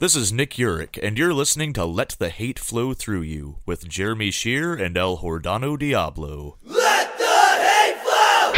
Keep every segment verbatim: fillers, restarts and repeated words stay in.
This is Nick Urich, and you're listening to Let the Hate Flow Through You with Jeremy Shear and El Hordano Diablo. Let the hate flow!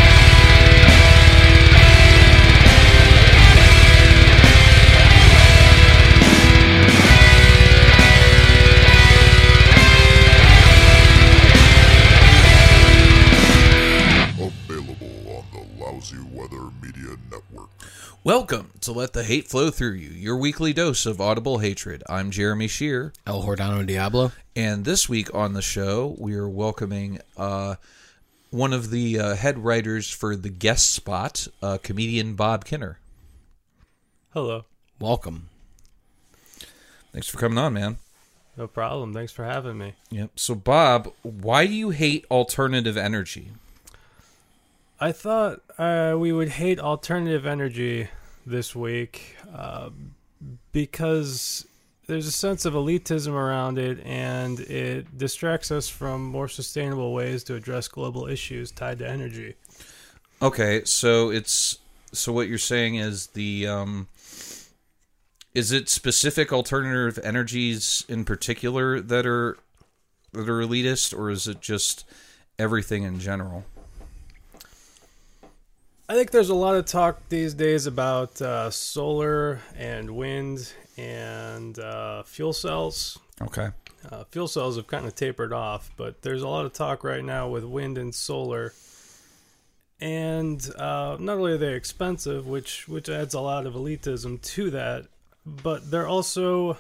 Available on the Lousy Weather Media Network. Welcome to Let the Hate Flow Through You, your weekly dose of audible hatred. I'm Jeremy Shear. El Hordano Diablo. And this week on the show, we are welcoming uh, one of the uh, head writers for the guest spot, uh, comedian Bob Kinner. Hello. Welcome. Thanks for coming on, man. No problem. Thanks for having me. Yep. So, Bob, why do you hate alternative energy? I thought uh, we would hate alternative energy this week uh, because there's a sense of elitism around it, and it distracts us from more sustainable ways to address global issues tied to energy. Okay, so it's so what you're saying is the um, is it specific alternative energies in particular that are that are elitist, or is it just everything in general? I think there's a lot of talk these days about uh, solar and wind and uh, fuel cells. Okay. Uh, fuel cells have kind of tapered off, but there's a lot of talk right now with wind and solar. And uh, not only are they expensive, which which adds a lot of elitism to that, but they're also,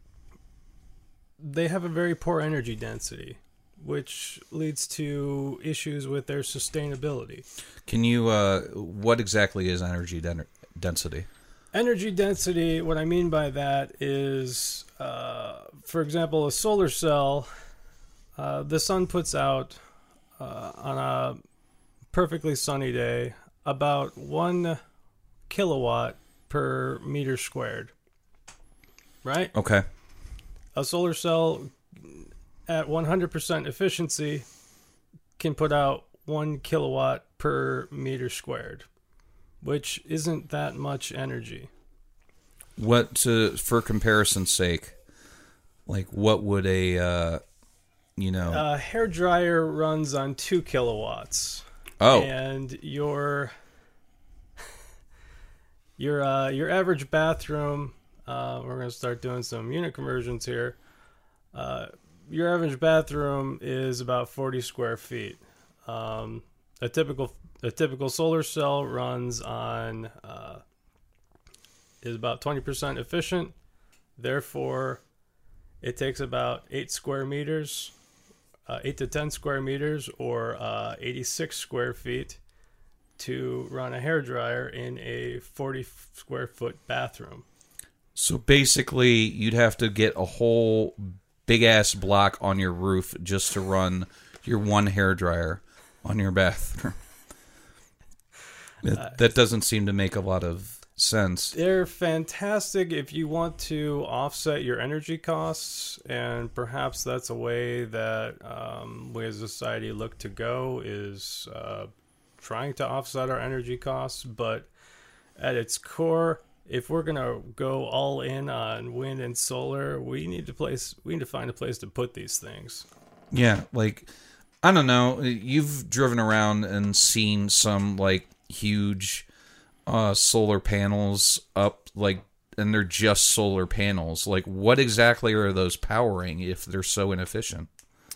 they have a very poor energy density, which leads to issues with their sustainability. Can you, uh, what exactly is energy den- density? Energy density, what I mean by that is, uh, for example, a solar cell, uh, the sun puts out uh, on a perfectly sunny day about one kilowatt per meter squared, right? Okay. A solar cell at one hundred percent efficiency can put out one kilowatt per meter squared, which isn't that much energy. What, to, for comparison's sake, like what would a, uh, you know... A hair dryer runs on two kilowatts. Oh. And your your uh, your average bathroom, uh, we're going to start doing some unit conversions here. Uh, your average bathroom is about forty square feet. Um, a typical a typical solar cell runs on uh, is about twenty percent efficient. Therefore, it takes about eight square meters, uh, eight to ten square meters, or uh, eighty-six square feet to run a hairdryer in a forty square foot bathroom. So basically, you'd have to get a whole big-ass block on your roof just to run your one hairdryer on your bathroom. that, Uh, that doesn't seem to make a lot of sense. They're fantastic if you want to offset your energy costs, and perhaps that's a way that um, we as a society look to go, is uh, trying to offset our energy costs. But at its core, if we're gonna go all in on wind and solar, we need to place we need to find a place to put these things. Yeah, like, I don't know. You've driven around and seen some, like, huge uh, solar panels up, like, and they're just solar panels. Like, what exactly are those powering if they're so inefficient?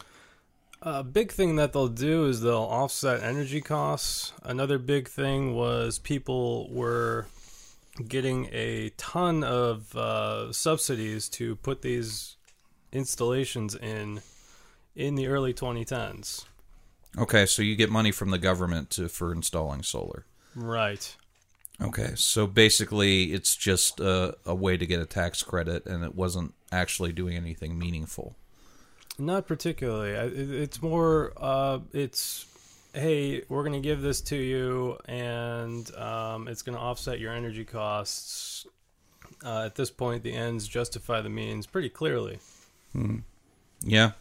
A big thing that they'll do is they'll offset energy costs. Another big thing was people were getting a ton of uh, subsidies to put these installations in in the early twenty tens. Okay, so you get money from the government to for installing solar. Right. Okay, so basically it's just a, a way to get a tax credit, and it wasn't actually doing anything meaningful. Not particularly. I- it- It's more, uh, it's, hey, we're going to give this to you, and um, it's going to offset your energy costs. Uh, at this point, the ends justify the means pretty clearly. Hmm. Yeah.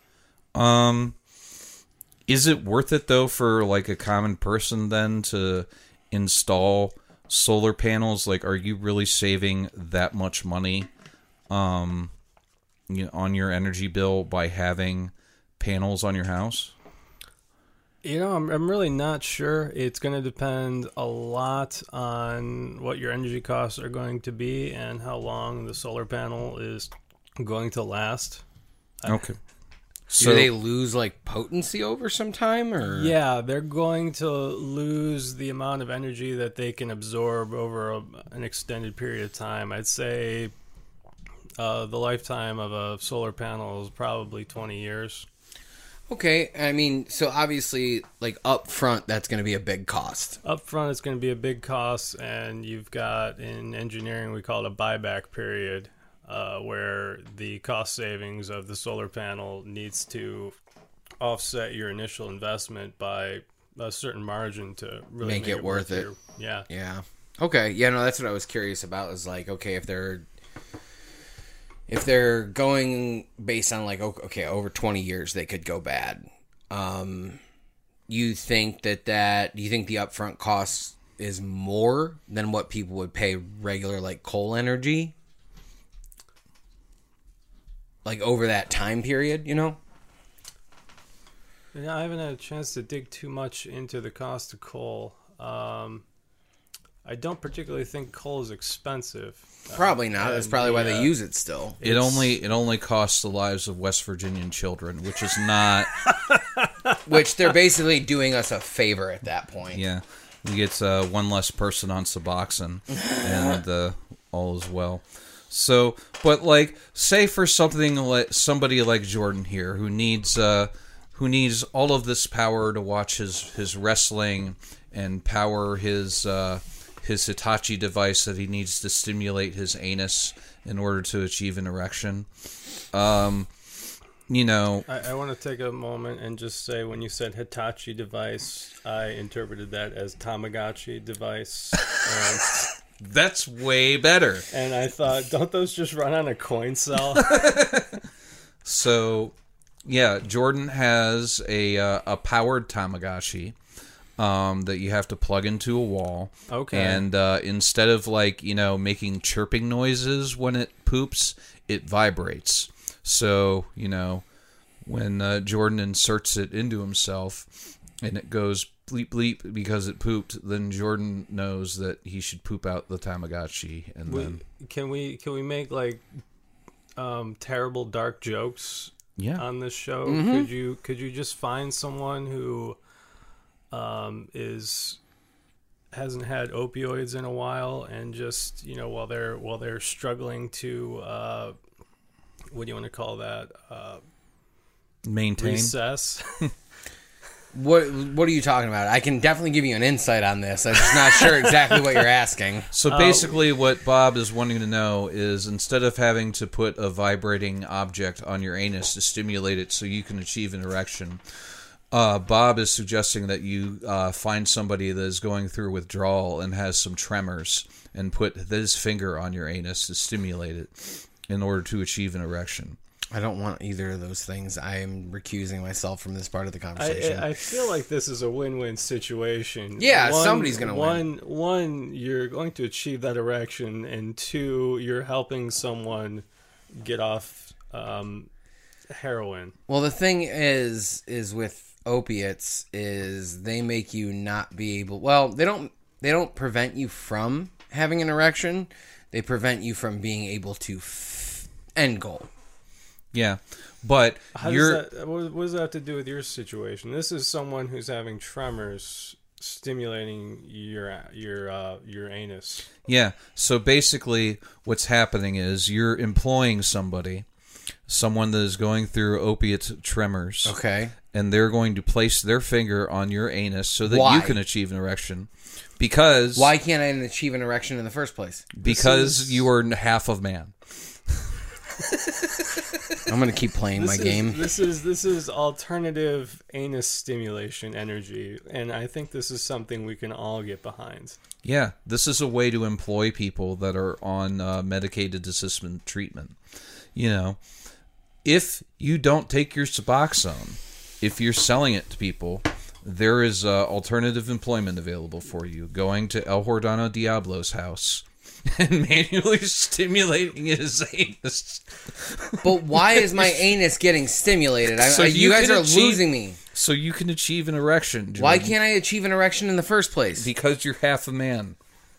Um, is it worth it, though, for, like, a common person, then, to install solar panels? Like, are you really saving that much money um, you know, on your energy bill by having panels on your house? You know, I'm I'm really not sure. It's going to depend a lot on what your energy costs are going to be and how long the solar panel is going to last. Okay. Do So they lose like potency over some time, or Yeah, they're going to lose the amount of energy that they can absorb over a, an extended period of time. I'd say uh, the lifetime of a solar panel is probably twenty years. Okay, I mean, so obviously, like up front, that's going to be a big cost. Up front, it's going to be a big cost, and you've got, in engineering, we call it a buyback period, uh, where the cost savings of the solar panel needs to offset your initial investment by a certain margin to really Make it worth it. your- yeah. Yeah. Okay. Yeah. No, that's what I was curious about. Is like, okay, if they're if they're going based on like, o- okay, over twenty years, they could go bad. Um, you think that that do you think the upfront cost is more than what people would pay regular like coal energy? Like over that time period, you know? Yeah, I haven't had a chance to dig too much into the cost of coal. Um, I don't particularly think coal is expensive. Probably not. That's and probably why the, they uh, use it still. it only it only costs the lives of West Virginian children, which is not. Which they're basically doing us a favor at that point. Yeah, you get uh, one less person on Suboxone, and uh, all is well. So, but like, say for something like somebody like Jordan here, who needs uh, who needs all of this power to watch his his wrestling and power his uh, his Hitachi device that he needs to stimulate his anus in order to achieve an erection. Um, you know, I, I want to take a moment and just say, when you said Hitachi device, I interpreted that as Tamagotchi device. And, that's way better. and I thought, don't those just run on a coin cell? So, yeah, Jordan has a uh, a powered Tamagotchi um, that you have to plug into a wall. Okay. And uh, instead of, like, you know, making chirping noises when it poops, it vibrates. So, you know, when uh, Jordan inserts it into himself and it goes bleep bleep because it pooped, then Jordan knows that he should poop out the Tamagotchi. And We- then, can we can we make like um, terrible dark jokes yeah. on this show? Mm-hmm. Could you could you just find someone who um, is hasn't had opioids in a while, and just, you know, while they're while they're struggling to uh, what do you want to call that? Uh, Maintain. recess. What What are you talking about? I can definitely give you an insight on this. I'm just not sure exactly what you're asking. So basically, what Bob is wanting to know is, instead of having to put a vibrating object on your anus to stimulate it so you can achieve an erection, uh, Bob is suggesting that you uh, find somebody that is going through withdrawal and has some tremors, and put his finger on your anus to stimulate it in order to achieve an erection. I don't want either of those things. I am recusing myself from this part of the conversation. I, I feel like this is a win-win situation. Yeah, somebody's gonna one, win. One, you're going to achieve that erection, and two, you're helping someone get off um, heroin. Well, the thing is, is with opiates, is they make you not be able. Well, they don't. They don't prevent you from having an erection. They prevent you from being able to f- end goal. Yeah, but How you're... does that, what, what does that have to do with your situation? This is someone who's having tremors stimulating your your uh, your anus. Yeah, so basically what's happening is you're employing somebody, someone that is going through opiate tremors. Okay. And they're going to place their finger on your anus so that Why? you can achieve an erection. Because Why can't I achieve an erection in the first place? because is- you are half of man. I'm going to keep playing my This is, game. This is this is alternative anus stimulation energy, and I think this is something we can all get behind. Yeah, this is a way to employ people that are on uh, medicated assisted treatment. You know, if you don't take your Suboxone, if you're selling it to people, there is uh, alternative employment available for you. Going to El Jordano Diablo's house and manually stimulating his anus. But why is my anus getting stimulated? I, So I, you, you guys can are achieve- losing me. So you can achieve an erection, Jordan. Why can't I achieve an erection in the first place? Because you're half a man.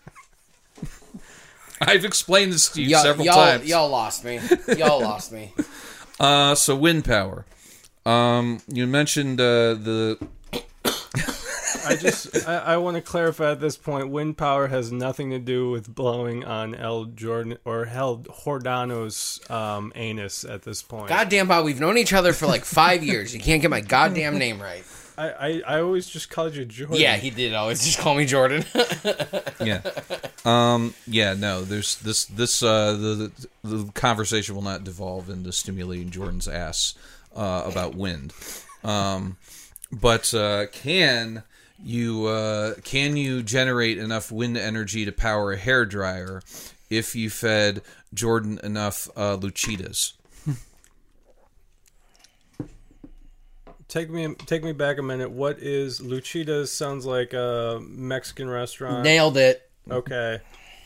I've explained this to you Y'all, several y'all, times. y'all lost me. Y'all lost me. Uh, so wind power. Um, you mentioned uh, the I just I, I want to clarify at this point. Wind power has nothing to do with blowing on El Jordan or El Hordano's um, anus at this point. Goddamn, Bob, we've known each other for like five years. You can't get my goddamn name right. I, I, I always just called you Jordan. Yeah, he did always just call me Jordan. yeah, um, yeah. No, there's this this uh, the the conversation will not devolve into stimulating Jordan's ass uh, about wind. Um, but uh, can you uh, can you generate enough wind energy to power a hairdryer if you fed Jordan enough uh, Luchitas? Take me take me back a minute. What is Luchitas? Sounds like a Mexican restaurant. Nailed it. Okay.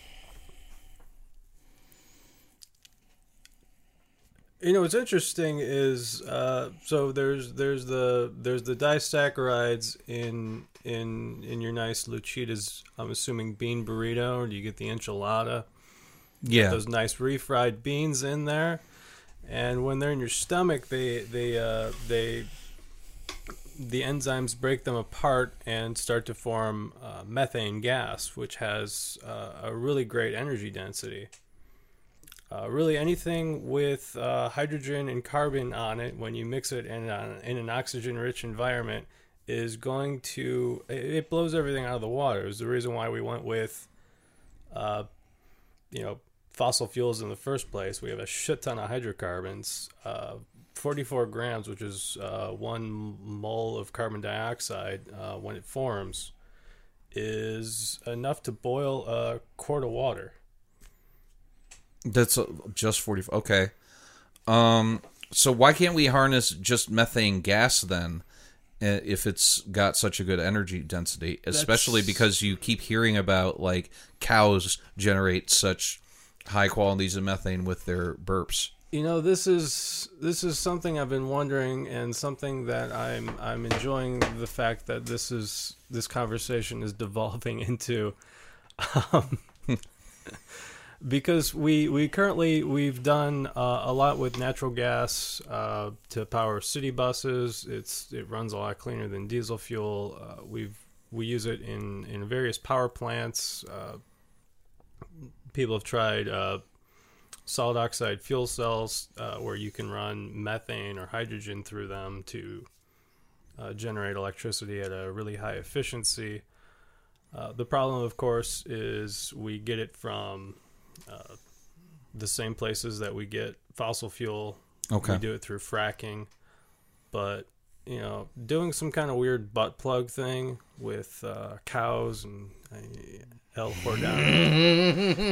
You know what's interesting is uh, so there's there's the there's the disaccharides in in in your nice Luchitas. I'm assuming bean burrito, or do you get the enchilada? Yeah, Those nice refried beans in there, and when they're in your stomach, they they uh, they the enzymes break them apart and start to form uh, methane gas, which has uh, a really great energy density. Uh, really, anything with uh, hydrogen and carbon on it, when you mix it in, a, in an oxygen-rich environment, is going to it, it blows everything out of the water. It's the reason why we went with, uh, you know, fossil fuels in the first place. We have a shit ton of hydrocarbons. Uh, forty-four grams, which is uh, one mole of carbon dioxide uh, when it forms, is enough to boil a quart of water. that's uh, just forty. Okay. Um. So why can't we harness just methane gas then, uh, if it's got such a good energy density? Especially That's- because you keep hearing about like cows generate such high qualities of methane with their burps. You know, this is this is something I've been wondering, and something that I'm I'm enjoying the fact that this is this conversation is devolving into, um, because we we currently we've done uh, a lot with natural gas uh, to power city buses. It's it runs a lot cleaner than diesel fuel. Uh, we've we use it in in various power plants. Uh, people have tried. Uh, solid oxide fuel cells uh, where you can run methane or hydrogen through them to uh, generate electricity at a really high efficiency. Uh, the problem, of course, is we get it from uh, the same places that we get fossil fuel. Okay. We do it through fracking. But, you know, doing some kind of weird butt plug thing with uh, cows and uh, El Hordano.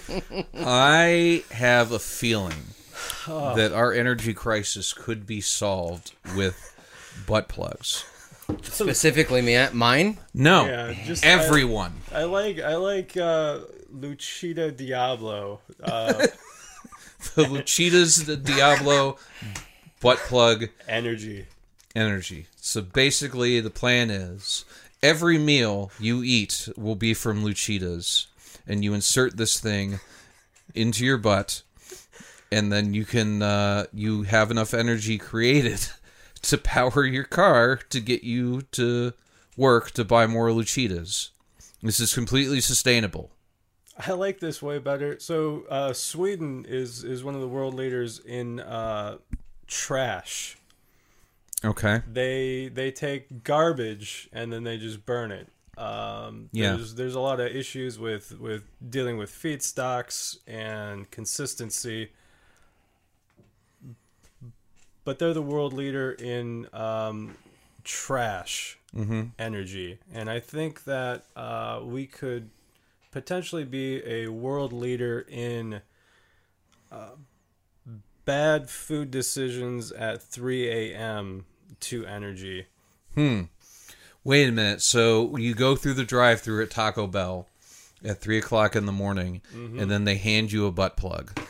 I have a feeling that our energy crisis could be solved with butt plugs. Specifically, me, mine. No, Yeah, just- everyone. I like I like uh, Luchita Diablo. Uh, The Luchitas, the Diablo butt plug energy. energy. So basically, the plan is every meal you eat will be from Luchitas, and you insert this thing into your butt, and then you can uh, you have enough energy created to power your car to get you to work to buy more Luchitas. This is completely sustainable. I like this way better. So uh, Sweden is is one of the world leaders in uh, trash. Okay. They they take garbage and then they just burn it. Um, Yeah. There's there's a lot of issues with, with dealing with feedstocks and consistency. But they're the world leader in um, trash energy. And I think that uh, we could potentially be a world leader in uh, bad food decisions at three a.m. to energy. Wait a minute. So you go through the drive-thru at Taco Bell, at three o'clock in the morning, Mm-hmm. and then they hand you a butt plug.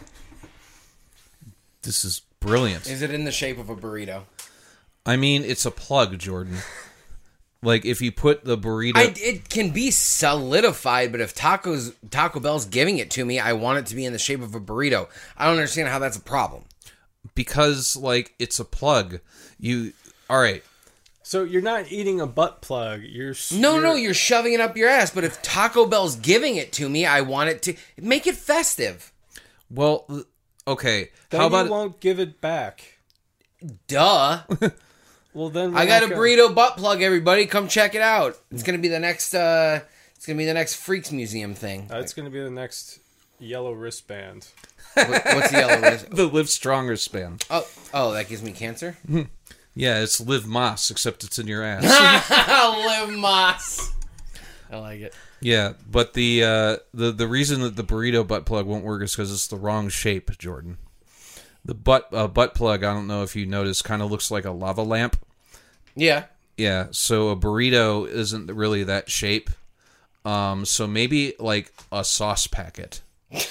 This is brilliant. Is it in the shape of a burrito? I mean, it's a plug, Jordan. Like, if you put the burrito... I, it can be solidified, but if Taco's Taco Bell's giving it to me, I want it to be in the shape of a burrito. I don't understand how that's a problem. Because, like, it's a plug. You... All right. So you're not eating a butt plug. You're No, you're, no, you're shoving it up your ass. But if Taco Bell's giving it to me, I want it to make it festive. Well, okay. Then How about... you won't give it back. Duh. Well, then I we're got a not gonna- burrito butt plug. Everybody, come check it out. It's gonna be the next. uh It's gonna be the next Freaks Museum thing. Uh, it's going to be the next yellow wristband. What- What's the yellow wrist? the Live Stronger span. Oh, oh, that gives me cancer. Yeah, it's Live Moss, except it's in your ass. Live Moss. I like it. Yeah, but the uh, the the reason that the burrito butt plug won't work is because it's the wrong shape, Jordan. The butt uh, butt plug, I don't know if you noticed, kind of looks like a lava lamp. Yeah. Yeah, so a burrito isn't really that shape. Um, so maybe like a sauce packet.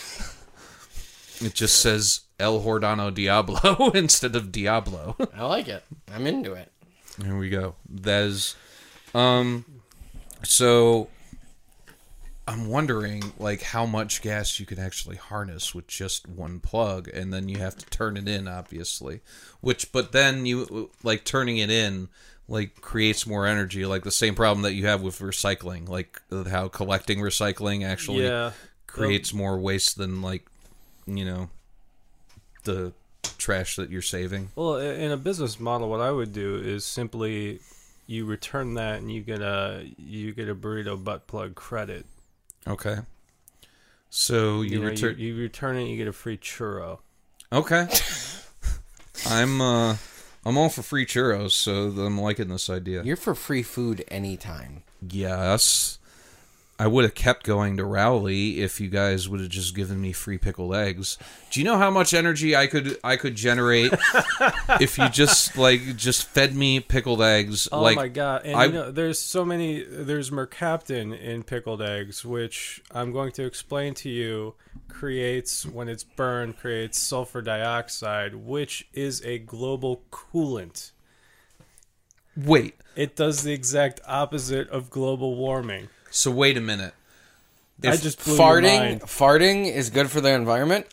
It just says El Hordano Diablo instead of Diablo. I like it. I'm into it. Here we go. That is, um, so I'm wondering like how much gas you could actually harness with just one plug, and then you have to turn it in, obviously. Which, but then you like turning it in like creates more energy, like the same problem that you have with recycling, like how collecting recycling actually Yeah. creates more waste than like you know the trash that you're saving. Well, i- in a business model, what I would do is simply you return that and you get a you get a burrito butt plug credit. Okay. So you, You, know, return. you, you return it, you get a free churro. Okay. I'm uh I'm all for free churros, so I'm liking this idea. You're for free food anytime. Yes. I would have kept going to Rowley if you guys would have just given me free pickled eggs. Do you know how much energy I could I could generate if you just like just fed me pickled eggs? Oh like, my god! And I- you know, there's so many. There's mercaptan in pickled eggs, which I'm going to explain to you. Creates when it's burned, creates sulfur dioxide, which is a global coolant. Wait. It does the exact opposite of global warming. So wait a minute. I If just blew your Farting, mind. farting is good for the environment.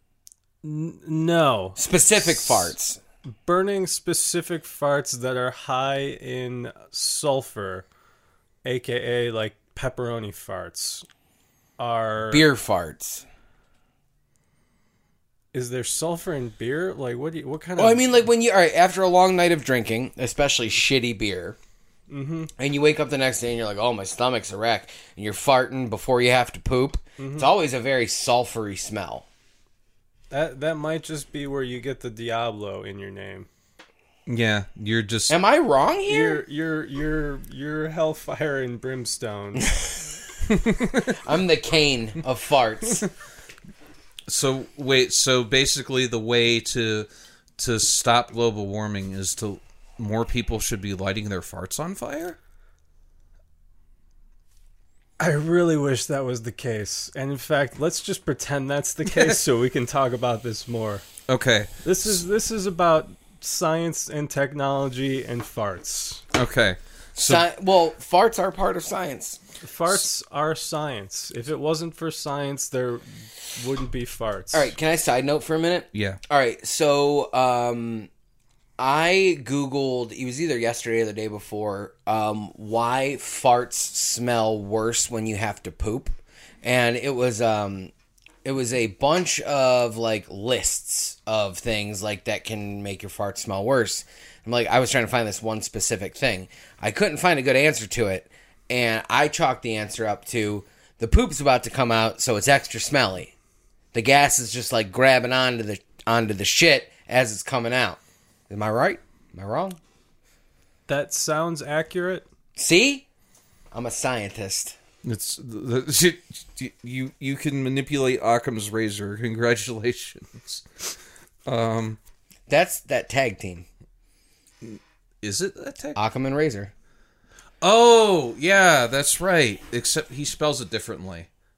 No, Specific farts. burning specific farts that are high in sulfur, aka like pepperoni farts, are Beer farts. Is there sulfur in beer? Like what? Do you, what kind Well, of? I mean, like when you all right after a long night of drinking, especially shitty beer, Mm-hmm. and you wake up the next day and you're like, "Oh, my stomach's a wreck," and you're farting before you have to poop. Mm-hmm. It's always a very sulfury smell. that that might just be where you get the Diablo in your name. Yeah, you're just Am I wrong here? You're you're you're you're hellfire and brimstone. I'm the Cain of farts. So wait, so basically the way to to stop global warming is to more people should be lighting their farts on fire? I really wish that was the case. And in fact, let's just pretend that's the case so we can talk about this more. Okay. This is this is about science and technology and farts. Okay. So Sci- well, farts are part of science. Farts are science. If it wasn't for science, there wouldn't be farts. All right, can I side note for a minute? yeah. All right, so um, I Googled, it was either yesterday or the day before, um, why farts smell worse when you have to poop. And it was um, it was a bunch of like lists of things like that can make your fart smell worse. I'm like, I was trying to find this one specific thing. I couldn't find a good answer to it. And I chalked the answer up to the poop's about to come out, so it's extra smelly. The gas is just like grabbing onto the onto the shit as it's coming out. Am I right? Am I wrong? That sounds accurate. See? I'm a scientist. It's the, the, you you can manipulate Occam's razor. Congratulations. Um That's that tag team. is it that tech? Occam and Razor. Oh, yeah, that's right. Except he spells it differently.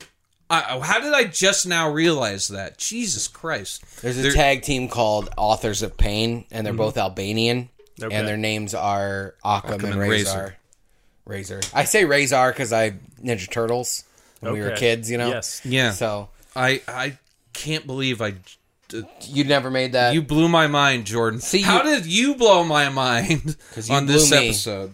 I, how did I just now realize that? Jesus Christ. There's a There- tag team called Authors of Pain, and they're both Albanian, Okay. and their names are Occam, Occam and and Razor. Razor. I say Razor because I Ninja Turtles when we were Okay. kids, you know? Yes. Yeah. So, I I can't believe I. you never made that? You blew my mind, Jordan. See, how you- did you blow my mind 'Cause you on this blew me. episode?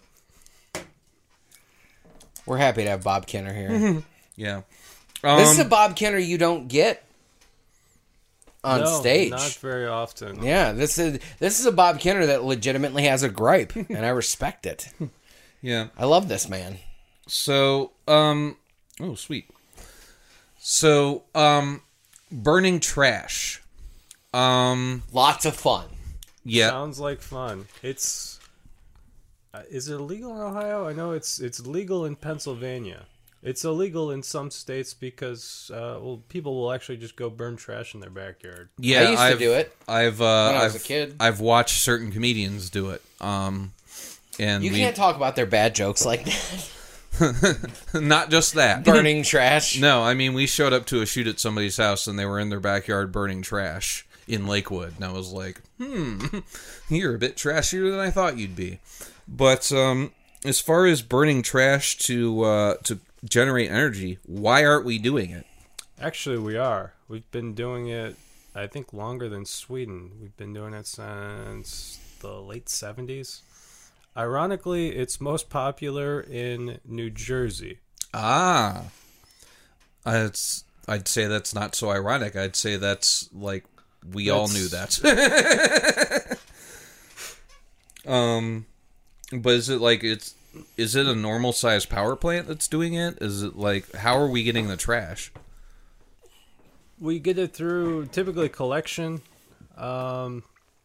We're happy to have Bob Kenner here. Yeah. Um, This is a Bob Kenner you don't get on No, stage. not very often. Yeah, this is this is a Bob Kenner that legitimately has a gripe, and I respect it. yeah. I love this man. So, um, oh, sweet. So, um, burning trash. Um, Lots of fun. yeah. Sounds like fun. It's uh, is it illegal in Ohio? I know it's it's legal in Pennsylvania. It's illegal in some states because uh, well, people will actually just go burn trash in their backyard. Yeah, I used to I've, do it I've uh, when I was I've, a kid. I've watched certain comedians do it. Um, and You we, can't talk about their bad jokes like that. not just that. Burning trash. No, I mean we showed up to a shoot at somebody's house and they were in their backyard burning trash in Lakewood, and I was like, "Hmm, you're a bit trashier than I thought you'd be." But um, as far as burning trash to uh, to generate energy, why aren't we doing it? Actually, we are. We've been doing it, I think, longer than Sweden. We've been doing it since the late seventies. Ironically, it's most popular in New Jersey. Ah, it's. I'd say that's not so ironic. I'd say that's like we all knew that. um, but is it like it's? Is it a normal sized power plant that's doing it? Is it like how are we getting the trash? We get it through typically collection. Um,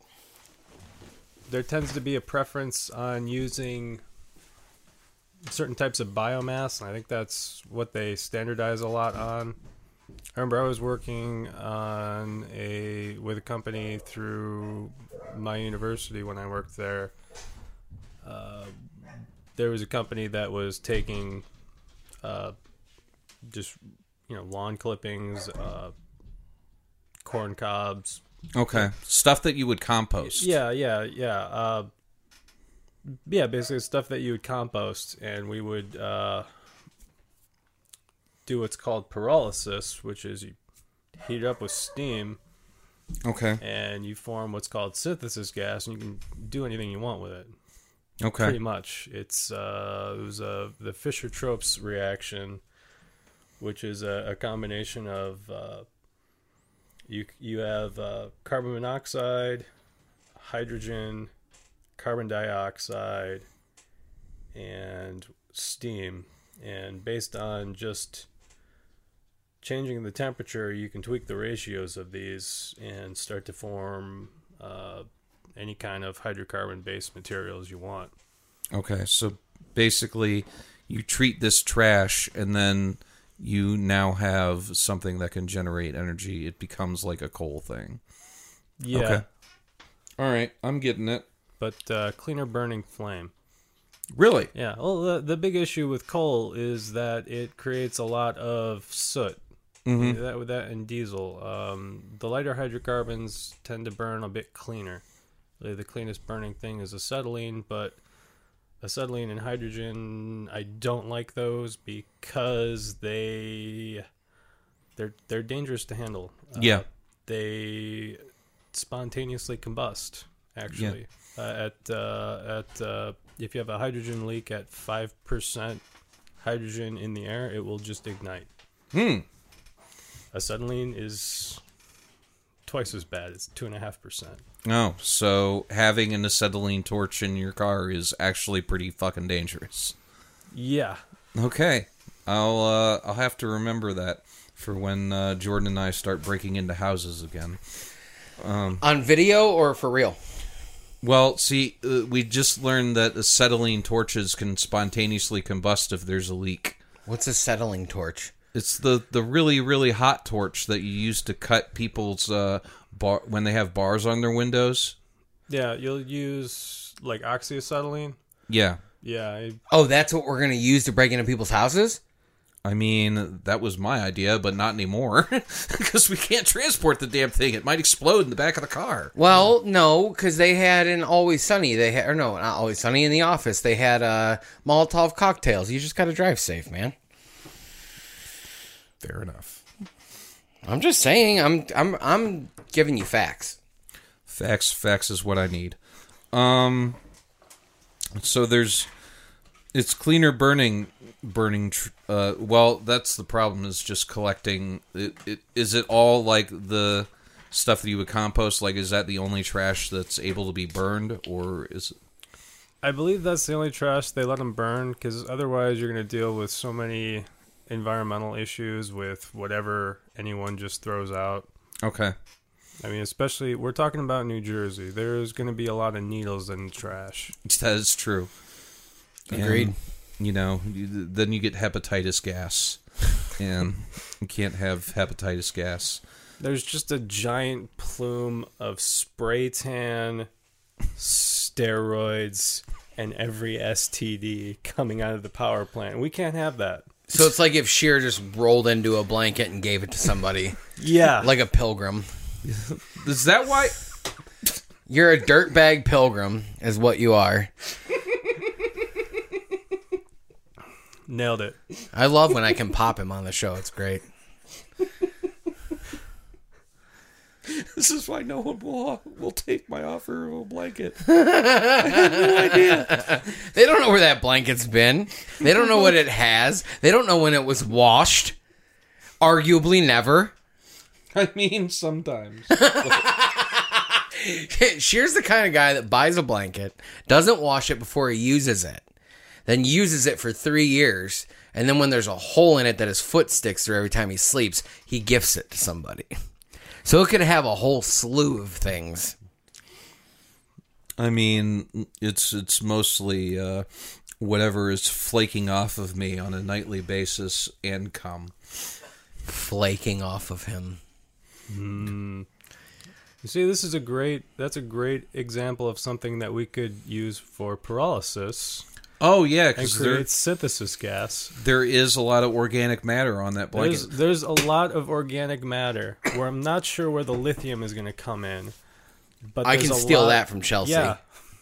there tends to be a preference on using certain types of biomass, and I think that's what they standardize a lot on. I remember I was working on a with a company through my university when I worked there. Uh, there was a company that was taking uh, just you know lawn clippings, uh, corn cobs. Okay, stuff that you would compost. Yeah, yeah, yeah. Uh, yeah, basically stuff that you would compost, and we would uh, do what's called pyrolysis, which is you heat it up with steam, Okay. and you form what's called synthesis gas, and you can do anything you want with it. Okay. Pretty much, it's uh, it was a the Fischer-Tropsch reaction, which is a, a combination of uh, you you have uh, carbon monoxide, hydrogen, carbon dioxide, and steam, and based on just changing the temperature, you can tweak the ratios of these and start to form uh, any kind of hydrocarbon-based materials you want. Okay, so basically, you treat this trash, and then you now have something that can generate energy. It becomes like a coal thing. Yeah, Okay. All right, I'm getting it. but uh, cleaner burning flame. Really? Yeah, well, the, the big issue with coal is that it creates a lot of soot. Mm-hmm. That with that and diesel, um, the lighter hydrocarbons tend to burn a bit cleaner. Really, the cleanest burning thing is acetylene, but acetylene and hydrogen, I don't like those because they they're they're dangerous to handle. Uh, Yeah. they spontaneously combust. Actually, uh, at uh, at uh, if you have a hydrogen leak at five percent hydrogen in the air, it will just ignite. Hmm. Acetylene is twice as bad. It's two and a half percent. Oh, so having an acetylene torch in your car is actually pretty fucking dangerous. Yeah. Okay, I'll uh, I'll have to remember that for when uh, Jordan and I start breaking into houses again. On video or for real? Well, see, uh, we just learned that acetylene torches can spontaneously combust if there's a leak. What's a settling torch? It's the, the really, really hot torch that you use to cut people's uh, bar when they have bars on their windows. Yeah, you'll use like oxyacetylene. Yeah. Yeah, I, Oh, that's what we're going to use to break into people's houses? I mean, that was my idea, but not anymore. Because we can't transport the damn thing. It might explode in the back of the car. Well, no, because they had in Always Sunny, they had, or no, not Always Sunny, in The Office, they had uh, Molotov cocktails. You just got to drive safe, man. Fair enough. I'm just saying, I'm, I'm, I'm giving you facts. Facts, facts is what I need. Um, so there's, it's cleaner burning, burning. Tr- uh, well, that's the problem. Is just collecting. It, it is it all like the stuff that you would compost? Like, is that the only trash that's able to be burned, or is? I believe that's the only trash they let them burn, because otherwise you're going to deal with so many environmental issues with whatever anyone just throws out. Okay. I mean, especially, we're talking about New Jersey. There's going to be a lot of needles in the trash. That is true. Agreed. And, you know, you, then you get hepatitis gas, and you can't have hepatitis gas. There's just a giant plume of spray tan, steroids, and every S T D coming out of the power plant. We can't have that. So it's like if Sheer just rolled into a blanket and gave it to somebody. Yeah. Like a pilgrim. Is that why? You're a dirtbag pilgrim, is what you are. Nailed it. I love when I can pop him on the show. It's great. This is why no one will will take my offer of a blanket. I have no idea. They don't know where that blanket's been. They don't know what it has. They don't know when it was washed. Arguably never. I mean, sometimes. Sheer's the kind of guy that buys a blanket, doesn't wash it before he uses it, then uses it for three years, and then when there's a hole in it that his foot sticks through every time he sleeps, he gifts it to somebody. So it could have a whole slew of things. I mean, it's it's mostly uh, whatever is flaking off of me on a nightly basis and cum. Flaking off of him. Mm. You see, this is a great, that's a great example of something that we could use for pyrolysis Oh, yeah, and because there, create synthesis gas. there is a lot of organic matter on that blanket. There's, there's a lot of organic matter where I'm not sure where the lithium is going to come in. But I there's can a steal lot- that from Chelsea. Yeah.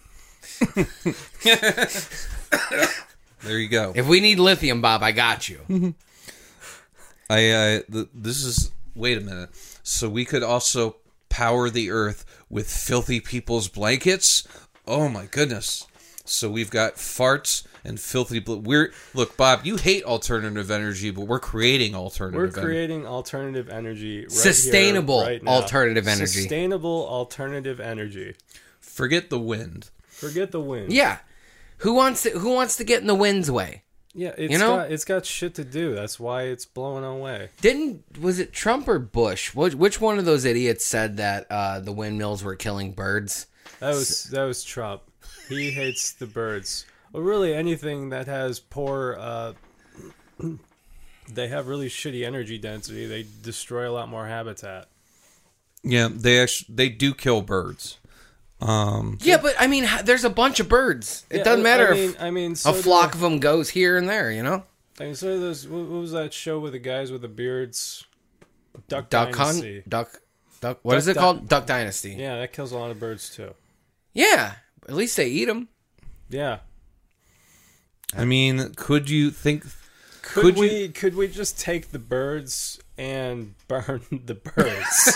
There you go. If we need lithium, Bob, I got you. I uh, th- this is wait a minute. So we could also power the earth with filthy people's blankets. Oh my goodness! So we've got farts and filthy. Bl- we're look, Bob. You hate alternative energy, but we're creating alternative. We're energy. creating alternative energy. Right Sustainable here, right now. alternative energy. Sustainable alternative energy. Forget the wind. Forget the wind. Yeah. Who wants to who wants to get in the wind's way? Yeah, it's You know? got it's got shit to do. That's why it's blowing away. Didn't was it Trump or Bush? Which, which one of those idiots said that uh, the windmills were killing birds? That was that was Trump. He hates the birds. Well, really, anything that has poor, uh, they have really shitty energy density. They destroy a lot more habitat. Yeah, they actually they do kill birds. Um, Yeah, but I mean, h- there's a bunch of birds. It Yeah, doesn't matter I mean, if I mean, so a do- flock of them goes here and there. You know, I mean, so those. What, what was that show with the guys with the beards? Duck, duck Dynasty. hunt, duck, duck. What Duck is it Di- called? Duck Dynasty. Yeah, that kills a lot of birds too. Yeah, at least they eat them. Yeah. I mean, could you think? Could, Could you- we could we just take the birds and burn the birds?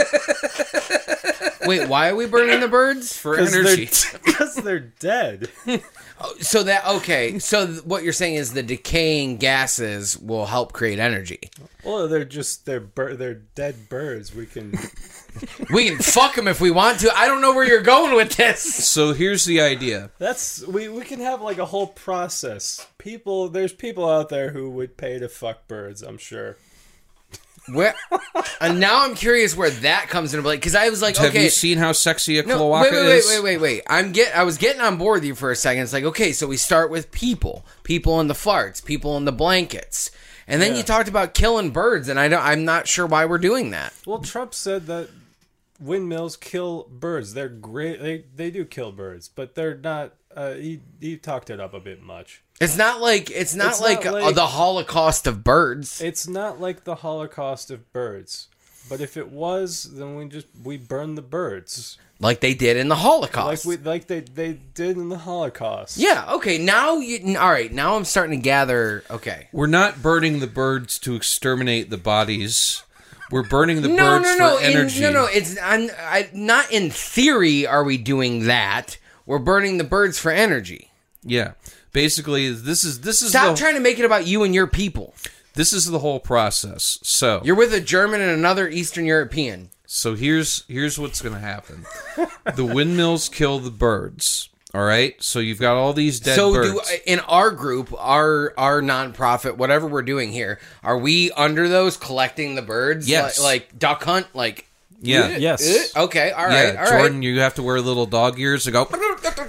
Wait, why are we burning the birds? For energy. Because they're dead. So that okay. So th- what you're saying is the decaying gases will help create energy. Well, they're just they're bir- they're dead birds. We can We can fuck them if we want to. I don't know where you're going with this. So here's the idea. that's we, we can have like a whole process. People there's people out there who would pay to fuck birds, I'm sure. Where? And now I'm curious where that comes into play because I was like, Have okay, you seen how sexy a no, cloaca wait, wait, wait, is? wait, wait, wait. I'm get. I was getting on board with you for a second. It's like, okay, so we start with people, people in the farts, people in the blankets, and then Yeah. you talked about killing birds, and I don't. I'm not sure why we're doing that. Well, Trump said that windmills kill birds. They're great. They they do kill birds, but they're not. Uh, he he talked it up a bit much. It's not like it's not It's like, not uh, like- the Holocaust of birds. It's not like the Holocaust of birds. But if it was, then we just we burn the birds. Like they did in the Like Holocaust. we like they, they did in the Holocaust. yeah, okay, now you all right, now I'm starting to gather okay. We're not burning the birds to exterminate the bodies. We're burning the No, birds no, no, for in, energy. no, no, it's I'm, I, not in theory are we doing that. We're burning the birds for energy. Yeah. Basically, this is this is Stop the, trying to make it about you and your people. this is the whole process. So You're with a German and another Eastern European. So here's here's what's going to happen. The windmills kill the birds. All right. So you've got all these dead So birds. do in our group, our our nonprofit, whatever we're doing here, are we under those collecting the birds? Yes. Like, like duck hunt, like yeah. eh, Yes. eh, okay, all Yeah, right, all Jordan, right. you have to wear little dog ears to go.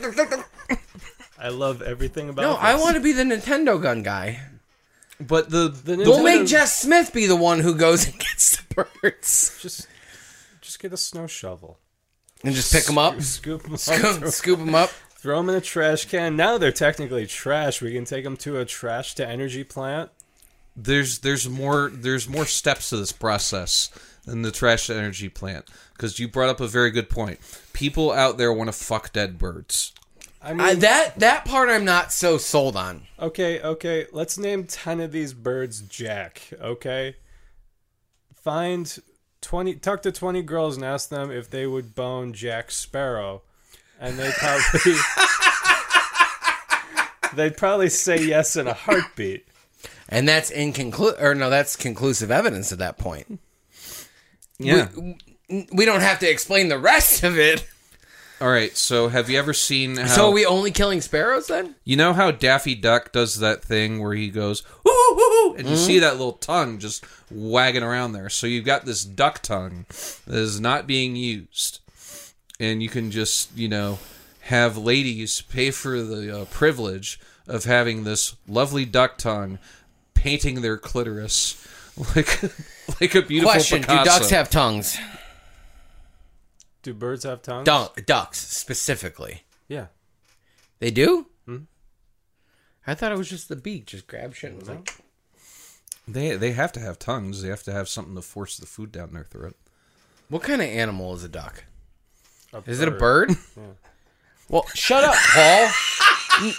I love everything about No, this. I want to be the Nintendo gun guy. But the, The We'll Nintendo- make Jess Smith be the one who goes and gets the birds just just get a snow shovel. and just pick them up, Scoop them up. scoop, scoop them up. Throw them in a trash can. Now they're technically trash. We can take them to a trash to energy plant. there's there's more there's more steps to this process than the trash to energy plant, because you brought up a very good point. People out there want to fuck dead birds. I mean, I, that that part I'm not so sold on. okay, okay. Let's name ten of these birds Jack. Okay. Find twenty. Talk to twenty girls and ask them if they would bone Jack Sparrow, and they probably they'd probably say yes in a heartbeat. And that's inconclu- or no, that's conclusive evidence at that point. Yeah. We, we don't have to explain the rest of it. All right. So have you ever seen how? So are we only killing sparrows then? You know how Daffy Duck does that thing where he goes, woo, woo, woo, and you see that little tongue just wagging around there. So you've got this duck tongue that is not being used. And you can just, you know, have ladies pay for the uh, privilege of having this lovely duck tongue painting their clitoris like, like a beautiful Question, Picasso. do ducks have tongues? Do birds have tongues? Duck, ducks, specifically. Yeah. They do? Hmm? I thought it was just the beak. Just grab shit and was like... They, they have to have tongues. They have to have something to force the food down their throat. What kind of animal is a duck? A Is it a bird? Well, shut up, Paul.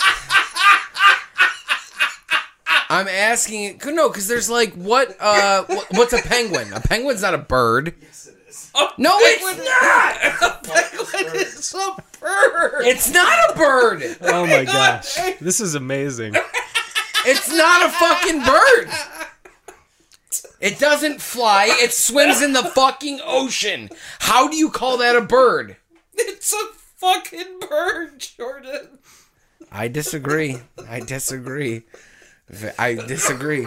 I'm asking it. No, because there's like, what, uh, what, what's a penguin? A penguin's not a bird. Yes, it is. No, it's not! A penguin is a bird! It's not a bird! Oh my gosh. This is amazing. It's not a fucking bird! It doesn't fly, it swims in the fucking ocean. How do you call that a bird? It's a fucking bird, Jordan. I disagree. I disagree. I disagree.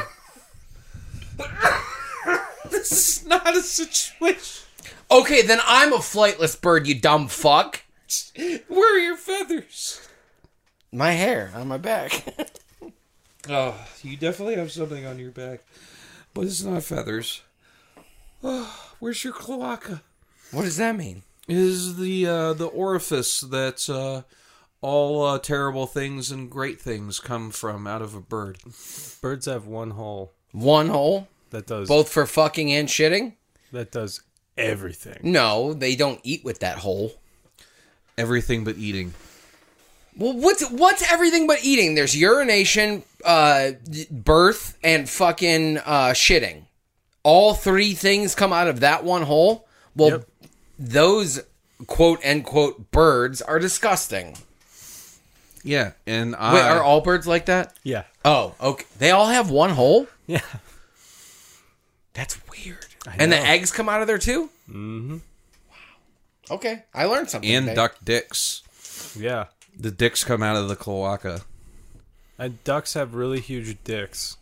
This is not a situation. Okay, then I'm a flightless bird, you dumb fuck. Where are your feathers? My hair on my back. Oh, you definitely have something on your back. But it's not feathers. Oh, where's your cloaca? What does that mean? Is the uh, the orifice that uh, all uh, terrible things and great things come from out of a bird. Birds have one hole One hole? that does Both for fucking and shitting? that does everything. No, they don't eat with that hole. Everything but eating. Well, what's what's everything but eating? There's urination, uh, birth, and fucking uh, shitting. All three things come out of that one hole. Well, Yep. those quote unquote birds are disgusting. Yeah, and I... Wait, are all birds like that? Yeah. Oh, okay. They all have one hole? Yeah. That's weird. And the eggs come out of there too? Mm-hmm. Wow. Okay, I learned something. and today. duck dicks. Yeah. The dicks come out of the cloaca. And ducks have really huge dicks.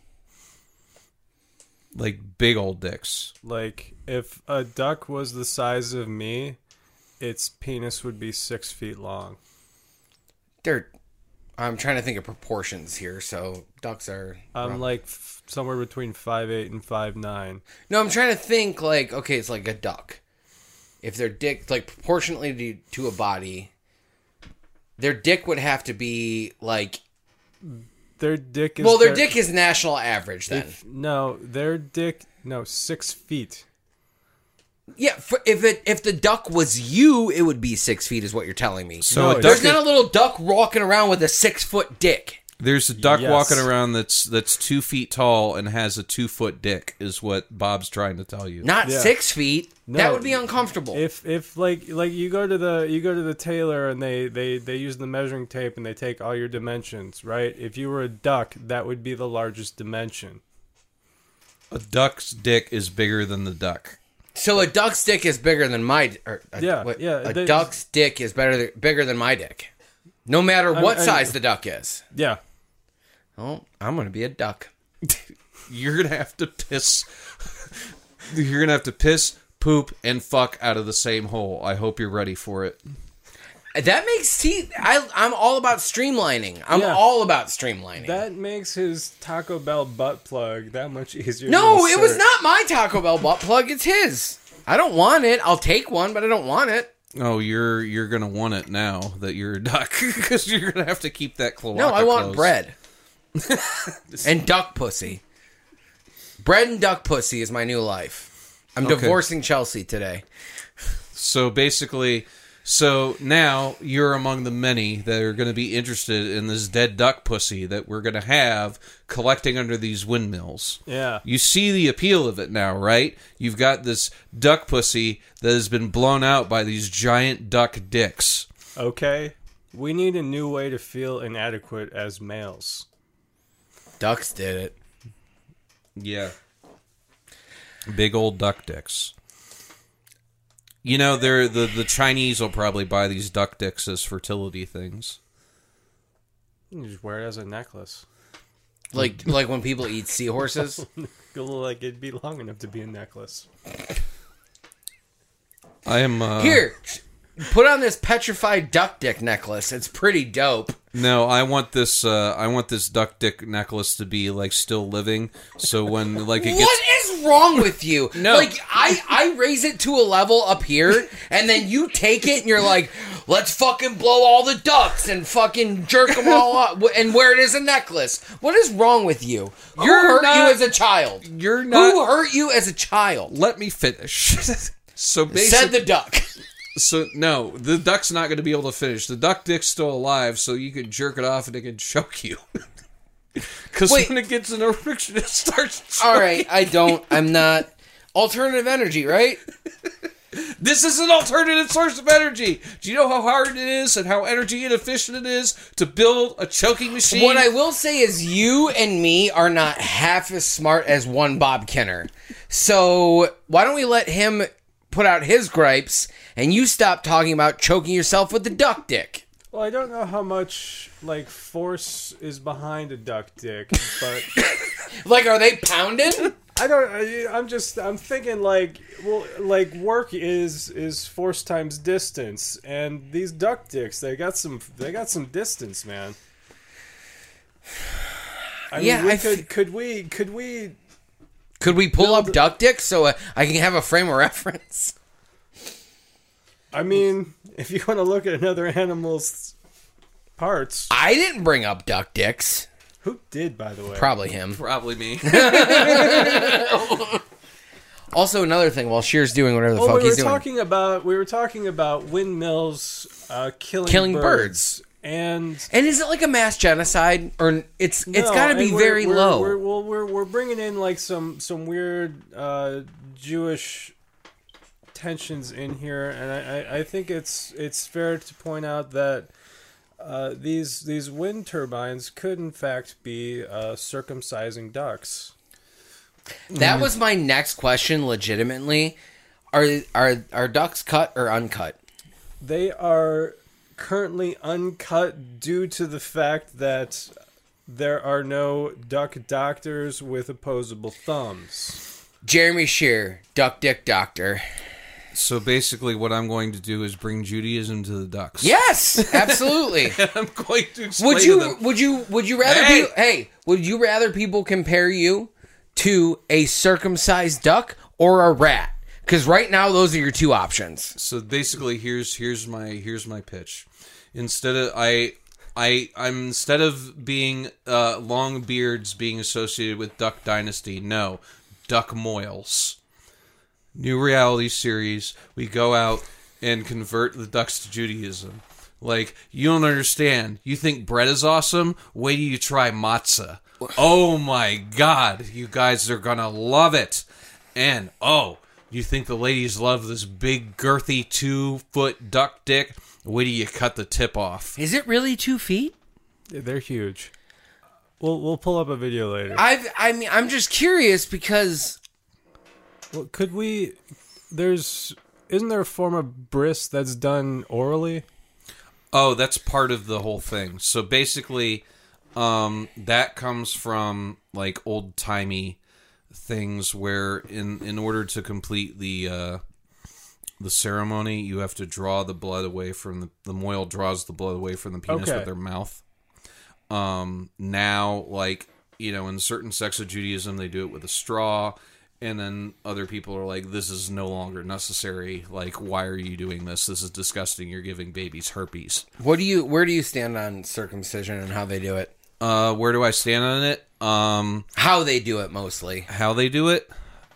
Like big old dicks. Like, if a duck was the size of me, its penis would be six feet long. They're. I'm trying to think of proportions here. So ducks are. I'm well- like f- somewhere between five eight and five nine. No, I'm trying to think. Like, okay, it's like a duck. If their dick, like proportionately to, to a body, their dick would have to be like their dick is Well, their their- dick is national average then. If, no, their dick. No, six feet. Yeah, for, if it if the duck was you, it would be six feet, is what you're telling me. So No, a duck There's is- not a little duck walking around with a six foot dick. there's a duck Yes. walking around that's that's two feet tall and has a two foot dick, is what Bob's trying to tell you. Not Yeah. six feet. No. That would be uncomfortable. If if like like you go to the you go to the tailor and they they they use the measuring tape and they take all your dimensions, right? If you were a duck, that would be the largest dimension. A duck's dick is bigger than the duck. so a duck's dick is bigger than my. Or a, Yeah, what- yeah, A they- duck's dick is better than, bigger than my dick, no matter what I- size the duck is. Yeah. Oh, I'm gonna be a duck. You're gonna have to piss. You're gonna have to piss, poop, and fuck out of the same hole. I hope you're ready for it. That makes see. I I'm all about streamlining. I'm Yeah. all about streamlining. That makes his Taco Bell butt plug that much easier. no, to it was insert. not my Taco Bell butt plug. It's his. I don't want it. I'll take one, but I don't want it. Oh, you're you're gonna want it now that you're a duck because you're gonna have to keep that cloaca. No, I want closed. bread and duck pussy. Bread and duck pussy is my new life. I'm Okay. divorcing Chelsea today. So basically, so now you're among the many that are going to be interested in this dead duck pussy that we're going to have collecting under these windmills. Yeah. You see the appeal of it now, right? You've got this duck pussy that has been blown out by these giant duck dicks. Okay. We need a new way to feel inadequate as males. Ducks did it. Yeah. Big old duck dicks. You know, they're the the Chinese will probably buy these duck dicks as fertility things. You just wear it as a necklace. Like like when people eat seahorses. It'll look like it'd be long enough to be a necklace. I am uh, Here, put on this petrified duck dick necklace. It's pretty dope. No, I want this. Uh, I want this duck dick necklace to be like still living. So when like it gets, What is wrong with you? No. Like I, I raise it to a level up here, and then you take it and you're like, let's fucking blow all the ducks and fucking jerk them all up and wear it as a necklace. What is wrong with you? Who You're hurt not- you as a child? you're not. Who hurt you as a child? Let me finish. So Said basically, the duck. so no, the duck's not going to be able to finish. The duck dick's still alive, so you can jerk it off and it can choke you. Because Wait. when it gets an erection, it starts. Choking. All right, I don't. I'm not. Alternative energy, right? This is an alternative source of energy. Do you know how hard it is and how energy inefficient it is to build a choking machine? What I will say is you and me are not half as smart as one Bob Kenner. So why don't we let him put out his gripes and you stop talking about choking yourself with the duck dick? Well, I don't know how much like force is behind a duck dick, but Like, are they pounding? I don't. I, I'm just. I'm thinking like, well, like work is is force times distance, and these duck dicks, they got some. They got some distance, man. I mean, Yeah, we I could. f- could we? Could we? Could we pull up Build- duck dick so uh, I can have a frame of reference? I mean, if you want to look at another animal's parts, I didn't bring up duck dicks. who did, by the way? Probably him. Probably me. Also, another thing, while Shear's doing whatever the Well, fuck we were he's doing. talking about we were talking about windmills uh, killing Killing birds, and And is it like a mass genocide, or it's it's No, got to be and we're- very we're, low? We're, well, we're we're bringing in like some some weird uh, Jewish tensions in here, and I, I, I think it's it's fair to point out that uh, these these wind turbines could in fact be uh, circumcising ducks. That was my next question. Legitimately, are are are ducks cut or uncut? They are currently uncut due to the fact that there are no duck doctors with opposable thumbs. Jeremy Shear, duck dick doctor. So basically, what I'm going to do is bring Judaism to the ducks. Yes, absolutely. I'm going to explain would to you them. would you would you rather Hey! pe- hey would you rather people compare you to a circumcised duck or a rat? Because right now those are your two options. So basically, here's here's my here's my pitch. Instead of I I I'm instead of being uh, long beards being associated with Duck Dynasty, no, Duck Moils. New reality series. We go out and convert the ducks to Judaism. Like, you don't understand. You think bread is awesome? Wait till you try matzah. Oh my God, you guys are gonna love it. And oh, you think the ladies love this big girthy two foot duck dick? Wait till you cut the tip off. Is it really two feet? They're huge. We'll we'll pull up a video later. I've I mean I'm just curious because Well, could we? There's isn't there a form of bris that's done orally? Oh, that's part of the whole thing. So basically, um, that comes from like old timey things where in in order to complete the uh, the ceremony, you have to draw the blood away from the the moil draws the blood away from the penis Okay. with their mouth. Um, now, like you know, in certain sects of Judaism, they do it with a straw. And then other people are like, this is no longer necessary. Like, why are you doing this? This is disgusting. You're giving babies herpes. what do you where do you stand on circumcision and how they do it? Uh, where do I stand on it? Um, How they do it mostly. how they do it?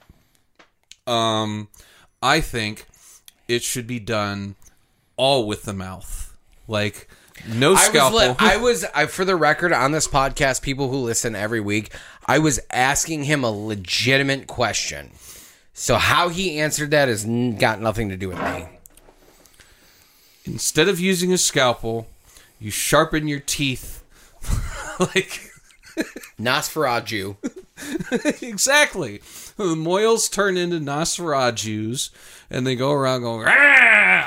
Um, I think it should be done all with the mouth. Like, no scalpel. I was, li- I was I, for the record, on this podcast, people who listen every week, I was asking him a legitimate question. So how he answered that has n- got nothing to do with me. Instead of using a scalpel, you sharpen your teeth. Like, Nosferatu. exactly. The moils turn into Nosferatus, and they go around going, "Ah!"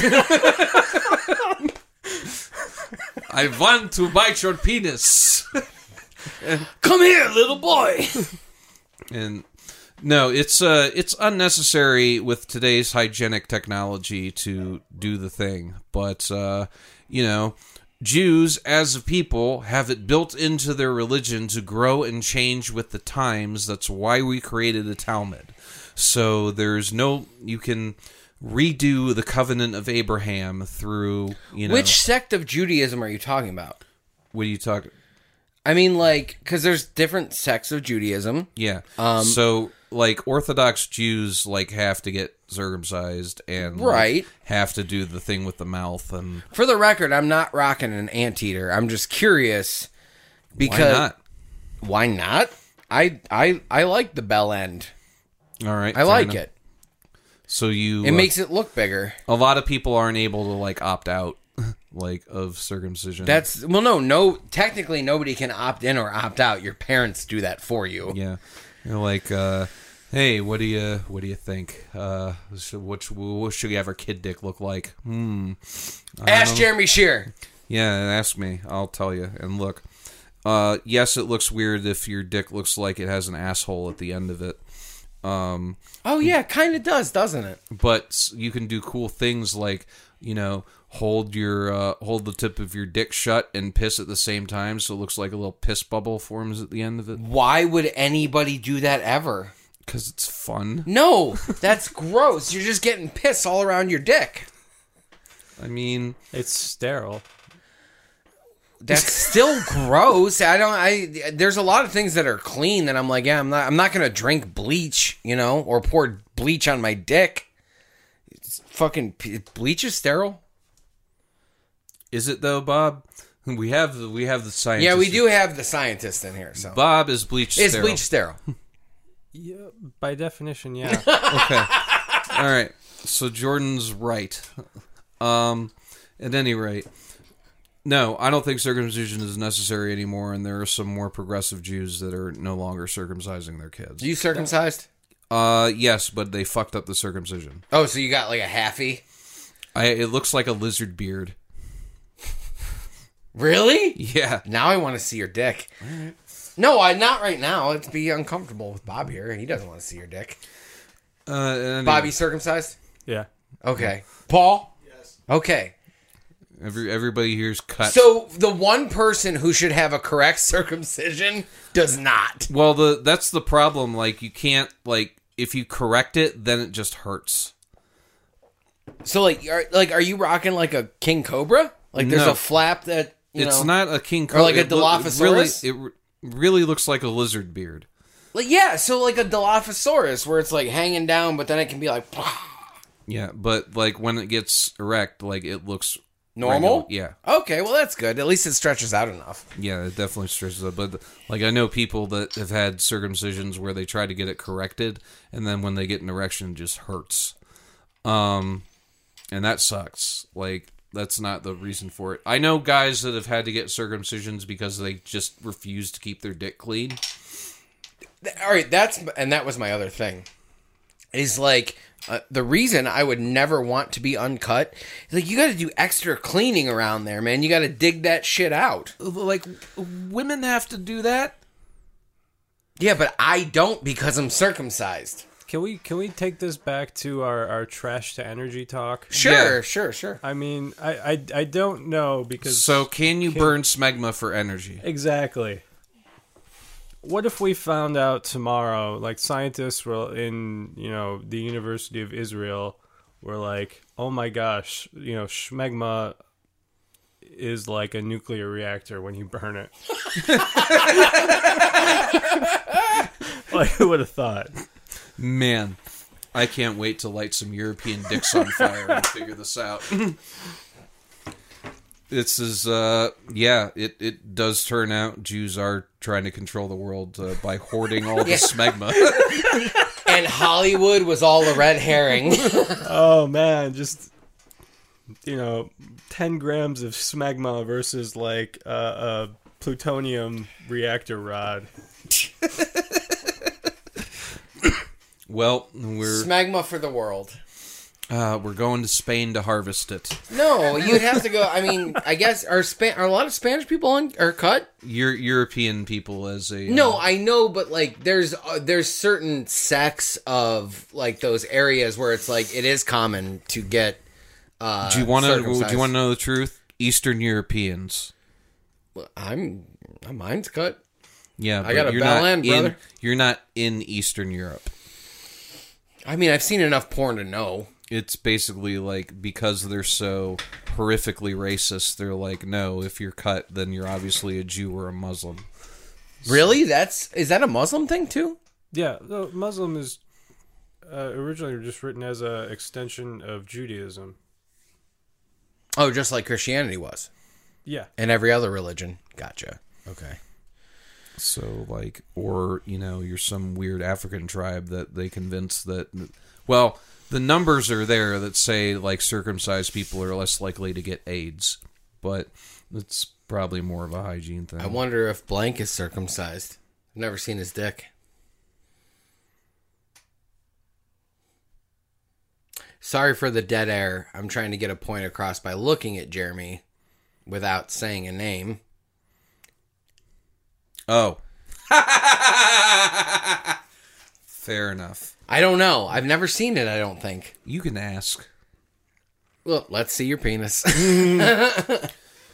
I want to bite your penis. Come here, little boy. And no, it's uh, it's unnecessary with today's hygienic technology to do the thing. But uh, you know, Jews as a people have it built into their religion to grow and change with the times. That's why we created a Talmud. So there's no you can redo the covenant of Abraham through you know Which sect of Judaism are you talking about? what are you talking? I mean, like, because there's different sects of Judaism. Yeah. Um, so, like, Orthodox Jews, like, have to get circumcised and like, Right. have to do the thing with the mouth. And For the record, I'm not rocking an anteater. I'm just curious because why not? Why not? I I I like the bell end. All right. I fair like enough. it. So you... It uh, makes it look bigger. a lot of people aren't able to, like, opt out, like, of circumcision. That's well, no, no. Technically, nobody can opt in or opt out. Your parents do that for you. Yeah. You're like, uh... hey, what do you what do you think? Uh, so what, sh- what should we have our kid dick look like? Hmm. I Ask don't- Jeremy Shear. Yeah, ask me. I'll tell you. And look, uh, yes, it looks weird if your dick looks like it has an asshole at the end of it. Um, Oh yeah, kind of does, doesn't it? but you can do cool things like, you know, hold your uh, hold the tip of your dick shut and piss at the same time, so it looks like a little piss bubble forms at the end of it. Why would anybody do that ever? Because it's fun. No, that's gross. You're just getting piss all around your dick. I mean, It's sterile. That's still gross. I don't. I there's a lot of things that are clean that I'm like, yeah, I'm not. I'm not gonna drink bleach, you know, or pour bleach on my dick. It's fucking bleach is sterile. is it though, Bob? We have the we have the science. Yeah, we do have the scientist in here, so Bob is bleach. is sterile. bleach sterile? Yeah, by definition, yeah. Okay. All right. So Jordan's right. Um, at any rate, no, I don't think circumcision is necessary anymore, and there are some more progressive Jews that are no longer circumcising their kids. You circumcised? Uh, yes, but they fucked up the circumcision. Oh, so you got like a halfie? I it looks like a lizard beard. Really? Yeah. Now I want to see your dick. No, I not right now. It'd be uncomfortable with Bob here. He doesn't want to see your dick. Uh, anyway, Bobby circumcised? Yeah. Okay. Paul? Yes. Okay. Every everybody here's cut. So the one person who should have a correct circumcision does not. well, the that's the problem. Like you can't like if you correct it, then it just hurts. So like, are, like, are you rocking like a king cobra? Like, there's No. a flap that You it's know? not a king cobra. like a It loo- Dilophosaurus? It really, it really looks like a lizard beard. Like, yeah, so like a Dilophosaurus, where it's like hanging down, but then it can be like Yeah, but like when it gets erect, like it looks normal. regular. Yeah, Okay, well that's good. At least it stretches out enough. yeah, it definitely stretches up. But like I know people that have had circumcisions where they try to get it corrected, and then when they get an erection, it just hurts. Um, and that sucks. Like that's not the reason for it. I know guys that have had to get circumcisions because they just refuse to keep their dick clean. All right, that's and that was my other thing. Is like uh, the reason I would never want to be uncut. Is like you got to do extra cleaning around there, man. You got to dig that shit out. Like women have to do that. Yeah, but I don't because I'm circumcised. Can we can we take this back to our, our trash to energy talk? Sure, Yeah. sure, sure. I mean, I, I, I don't know because So can you burn smegma for energy? exactly. What if we found out tomorrow, like scientists were in, you know, the University of Israel were like, oh my gosh, you know, schmegma is like a nuclear reactor when you burn it. Like, who would have thought? Man, I can't wait to light some European dicks on fire and figure this out. This is, uh, yeah, it, it does turn out Jews are trying to control the world uh, by hoarding all the Yeah. smegma. And Hollywood was all a red herring. Oh man, just you know, ten grams of smegma versus like uh, a plutonium reactor rod. Well, we're Smegma for the world. uh, we're going to Spain to harvest it. No, you'd have to go. I mean, I guess are Span- are a lot of Spanish people on are cut? Your European people as a No, uh, I know, but like, there's uh, there's certain sects of like those areas where it's like it is common to get. Uh, do you want to? Do circumcised. you want to know the truth? Eastern Europeans. I'm mine's cut. Yeah, I got but a you're bell not end, in, brother. You're not in Eastern Europe. I mean, I've seen enough porn to know. It's basically like because they're so horrifically racist, they're like, no, if you're cut, then you're obviously a Jew or a Muslim. Really? That's is that a Muslim thing too? Yeah, no, Muslim is uh, originally just written as an extension of Judaism. Oh, just like Christianity was, Yeah. and every other religion. Gotcha. Okay. So, like, or, you know, you're some weird African tribe that they convince that, well, the numbers are there that say, like, circumcised people are less likely to get AIDS, but it's probably more of a hygiene thing. I wonder if Blank is circumcised. I've never seen his dick. Sorry for the dead air. I'm trying to get a point across by looking at Jeremy without saying a name. Oh. Fair enough. I don't know. I've never seen it, I don't think. You can ask. Well, let's see your penis. No.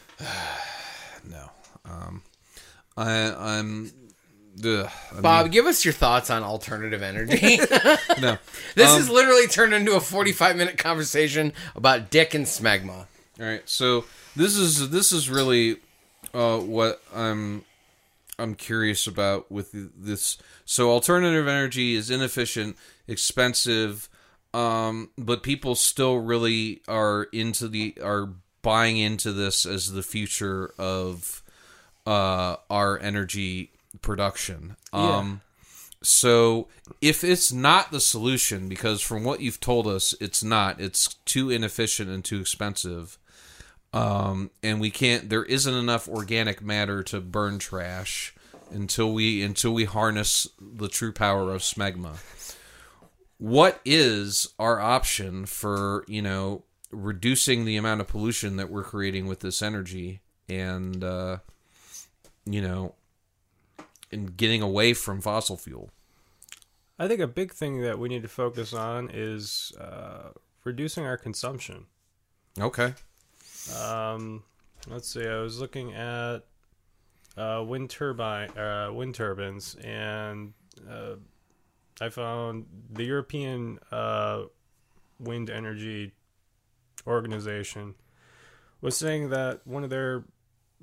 Um, I, I'm... Ugh, I Bob, mean, give us your thoughts on alternative energy. no. This Um, has literally turned into a forty-five minute conversation about dick and smegma. All right, so this is this is really uh, what I'm I'm curious about with this. So alternative energy is inefficient, expensive, um, but people still really are into the are buying into this as the future of uh, our energy production. Yeah. Um, so if it's not the solution, because from what you've told us, it's not. It's too inefficient and too expensive. Um, and we can't. There isn't enough organic matter to burn trash until we until we harness the true power of smegma. What is our option for, you know, reducing the amount of pollution that we're creating with this energy, and uh, you know, and getting away from fossil fuel? I think a big thing that we need to focus on is uh, reducing our consumption. Okay. Um, let's see. I was looking at uh, wind turbine, uh, wind turbines, and uh, I found the European uh, Wind Energy Organization was saying that one of their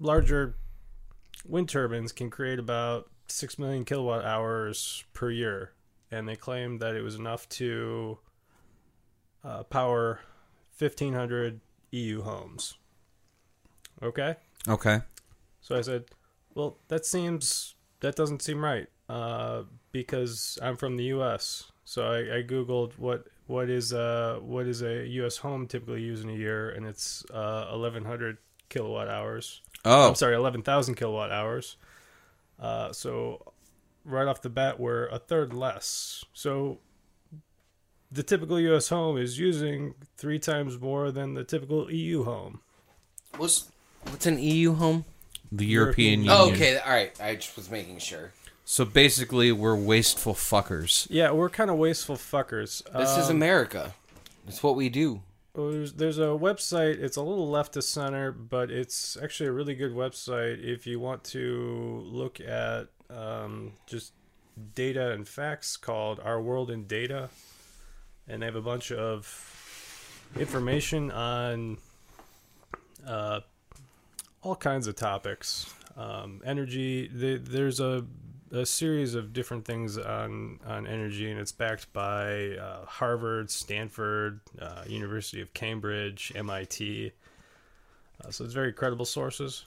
larger wind turbines can create about six million kilowatt hours per year. And they claimed that it was enough to uh, power fifteen hundred E U homes. Okay? Okay. So I said, well, that seems, that doesn't seem right, uh, because I'm from the U S. So I, I Googled what, what is, uh, what is a U S home typically used in a year, and it's, uh, eleven hundred kilowatt hours. Oh. I'm sorry, eleven thousand kilowatt hours. Uh, so right off the bat, we're a third less. So the typical U S home is using three times more than the typical E U home. What's, what's an E U home? The European, European Union. Oh, okay. All right. I just was making sure. So basically, we're wasteful fuckers. Yeah, we're kind of wasteful fuckers. This is Um, America. It's what we do. Well, there's, there's a website. It's a little left of center, but it's actually a really good website if you want to look at um, just data and facts, called Our World in Data. And they have a bunch of information on uh, all kinds of topics. Um, energy, they, there's a, a series of different things on, on energy, and it's backed by uh, Harvard, Stanford, uh, University of Cambridge, M I T. Uh, so it's very credible sources.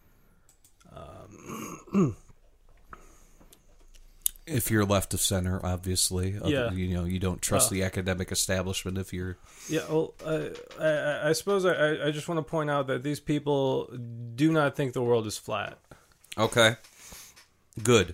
Um, If you're left of center, obviously, Yeah. you know, you don't trust Uh, the academic establishment. If you're, yeah, well, uh, I, I suppose I, I just want to point out that these people do not think the world is flat. okay, good.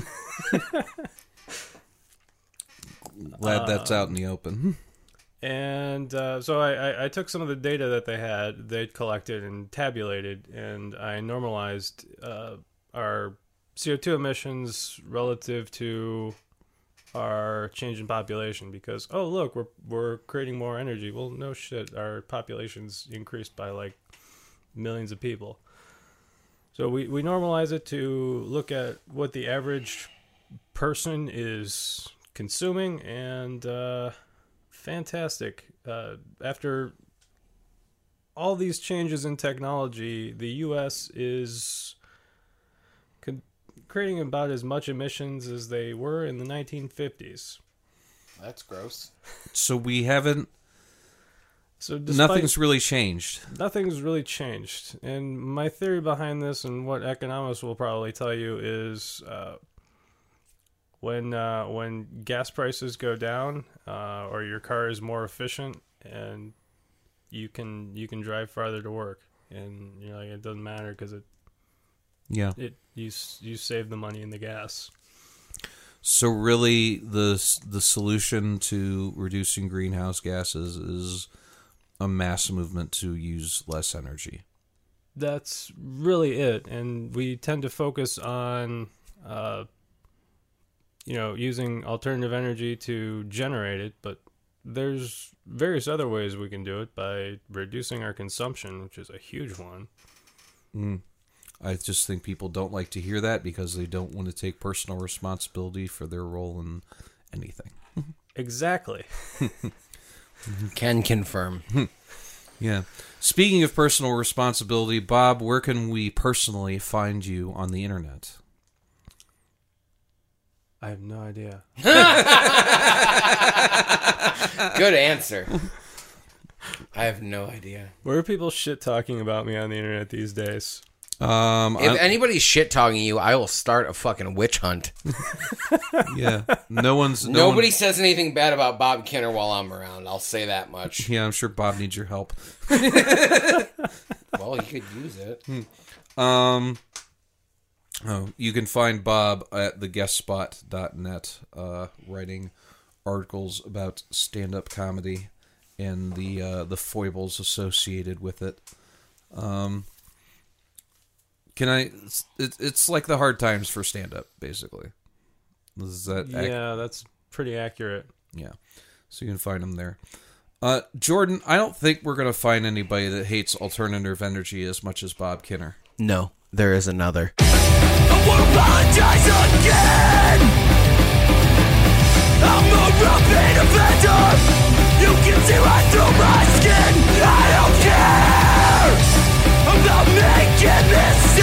Glad that's out in the open. And uh, so I, I, I took some of the data that they had, they'd collected and tabulated, and I normalized uh, our C O two emissions relative to our change in population, because, oh, look, we're we're creating more energy. Well, no shit, our population's increased by like millions of people. So we, we normalize it to look at what the average person is consuming, and uh, fantastic. Uh, after all these changes in technology, the U S is con- creating about as much emissions as they were in the nineteen fifties. That's gross. So we haven't. So despite, Nothing's really changed. nothing's really changed. And my theory behind this, and what economists will probably tell you, is uh, when uh, when gas prices go down, uh, or your car is more efficient, and you can you can drive farther to work, and you're like, it doesn't matter because it Yeah. it you s- you save the money in the gas. So really, the the solution to reducing greenhouse gases is a mass movement to use less energy. That's really it, and we tend to focus on, uh, you know, using alternative energy to generate it, but there's various other ways we can do it by reducing our consumption, which is a huge one. Mm. I just think people don't like to hear that because they don't want to take personal responsibility for their role in anything. Exactly. Can confirm. Yeah. Speaking of personal responsibility, Bob, where can we personally find you on the internet? I have no idea. Good answer. I have no idea. Where are people shit talking about me on the internet these days? Um, If I'm- anybody's shit talking you, I will start a fucking witch hunt. yeah, no one's no Nobody one- says anything bad about Bob Kinner while I'm around. I'll say that much. Yeah, I'm sure Bob needs your help. Well, you could use it. Um, oh, you can find Bob at the guest spot dot net, uh, writing articles about stand-up comedy and the uh, the foibles associated with it. Um, can I? It's, it's like the hard times for stand-up, basically. Is that ac- Yeah, that's pretty accurate. yeah. So you can find them there. Uh, Jordan, I don't think we're gonna find anybody that hates alternative energy as much as Bob Kinner. No, there is another. I won't apologize again. I'm a repeat offender. You can see right through my skin. I don't care about making this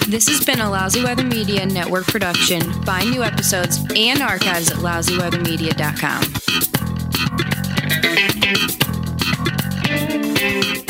This has been a Lousy Weather Media Network production. Find new episodes and archives at lousy weather media dot com.